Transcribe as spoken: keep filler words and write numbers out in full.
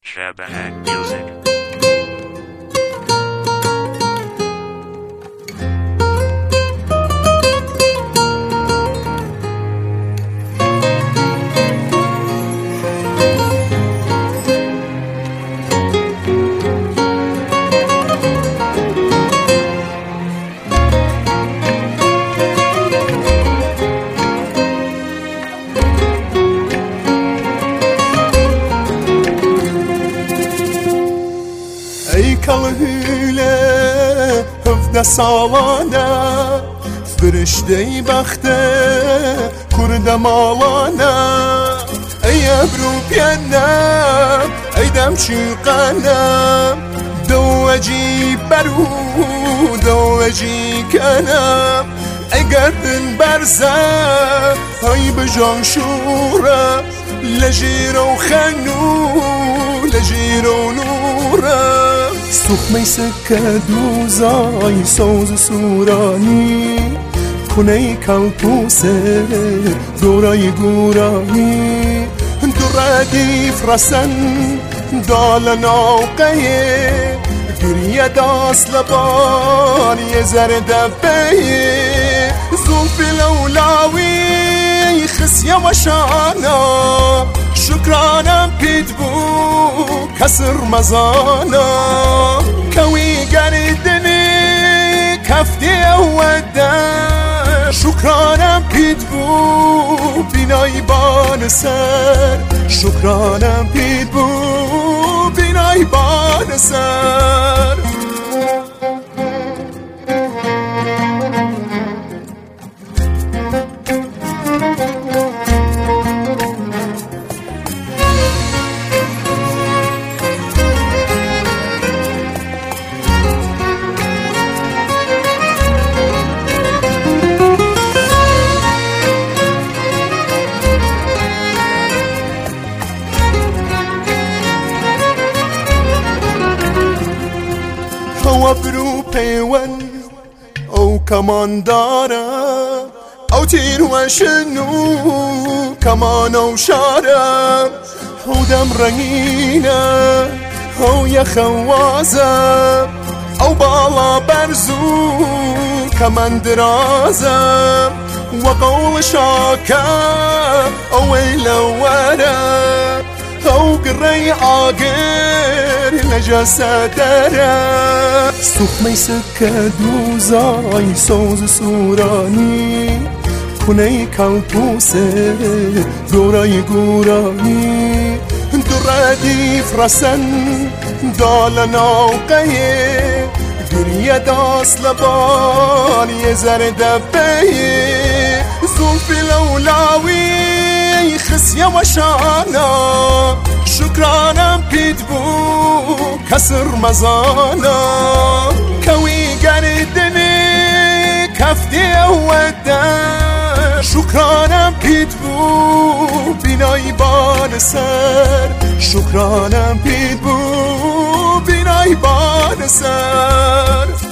شبه music. ای کلهیله هفده سالانه فرشته بخته کرد مالانه ای ابرو پینم ای دم چیقنم دو اجی برو دو اجی کنم ای گردن برزه ای بجان شوره لجیر و خنو لجیر و نوره سخمه سکه دوزای سوز سورانی کنه کلپوسه دورای گورانی دوردی فرسن دال نوقه گریه داس لبان یه زرده بیه زوفی لولاوی خسیه و شانا شکرانم پید بو کسر مزانا کوی گردنی کفتی اوده شکرانم پید بو بینای بان سر شکرانم پید بو بینای بان سر او برو پیون او کمان دارم او تیر و شنو کمان او شارم او دم رنگینه او یخوازم او بالا برزو کمان درازم و قول شاکه او ایلوارم او قري عاقر لجسة دره سخمه سكه دوزای سوز سورانی کنه کلپوسه دورای گورانی دوردی فرسن دال نوقه گریه داس لبان یه زرده بیه زلفی لولاوی خسیه و شانا شکرانم پید بو کسر مزانا کوی گردنی کفتی اوده شکرانم پید بو بینای بان سر شکرانم پید بو بینای بان سر